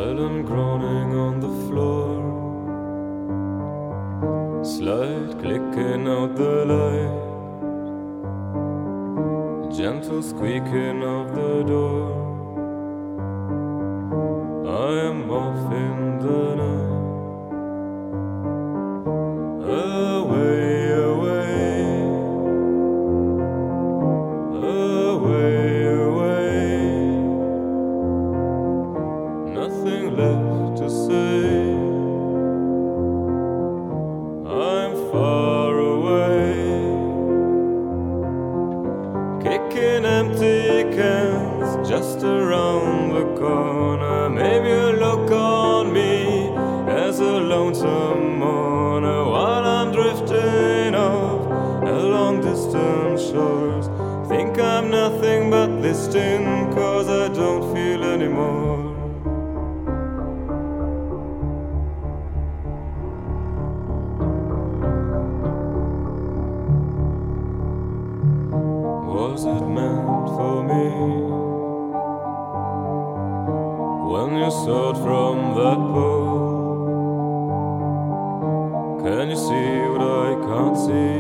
Silent groaning on the floor, slight clicking out the light, gentle squeaking of the door. I am off in the night, away, away, away, away. Nothing left to say. I'm far away, kicking empty cans just around the corner. Maybe you'll look on me as a lonesome mourner while I'm drifting off along distant shores. Think I'm nothing but this tin, 'cause I don't feel anymore. Was it meant for me? When you saw it from that pole, can you see what I can't see?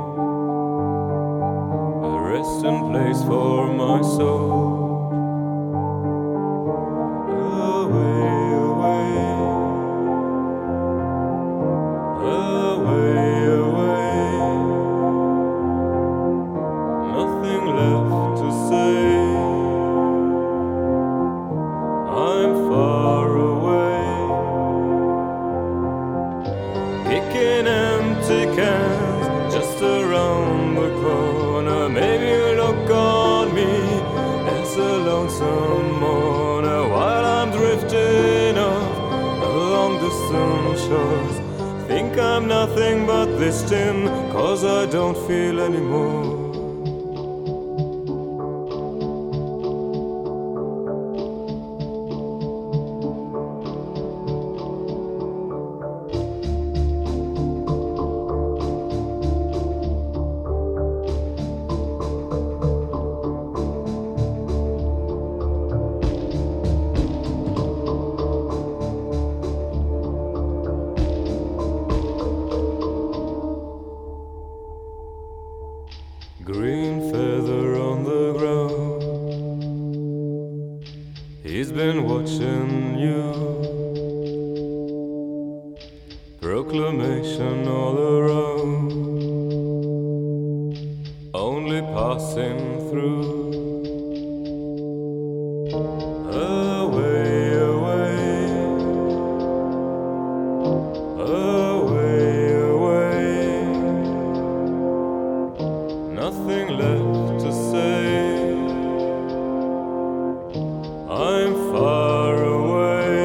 A resting place for my soul. Away, away, away, away. Nothing left to say. I'm far away, kicking empty cans just around the corner. Maybe you look on me as a lonesome mourner while I'm drifting off along distant shores. Think I'm nothing but this tin, 'cause I don't feel anymore. Green feather on the ground, he's been watching you. Proclamation all around, only passing through. Away, away, away, away. Nothing left to say. I'm far away,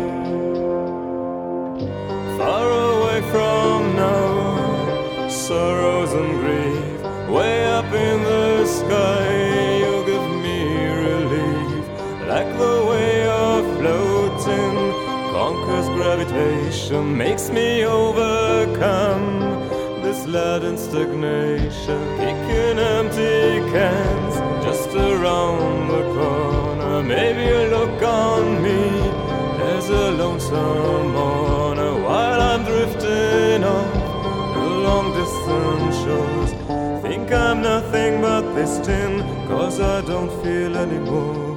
far away from now. Sorrows and grief, way up in the sky. You give me relief, like the way you're floating conquers gravitation, makes me overcome this leaden stagnation. Kicking empty cans just around the corner. Maybe you look on me as a lonesome mourner while I'm drifting off along distant shores. Think I'm nothing but this tin, 'cause I don't feel anymore.